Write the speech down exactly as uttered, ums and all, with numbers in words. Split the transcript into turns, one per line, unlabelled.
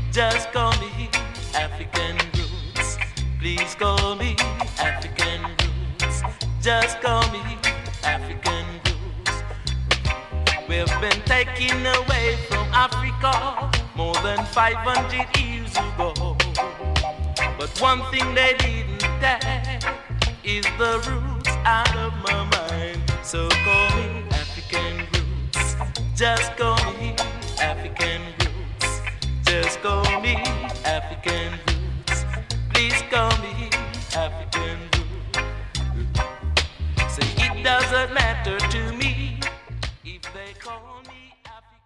Just call me African roots. Please call me African roots. Just call me African roots. We've been taken away from Africa more than five hundred years ago. But one thing they didn't take is the roots out of my mind. So call me African roots. Just call me African roots. Just call me African roots. Please call me African roots. Say it doesn't matter to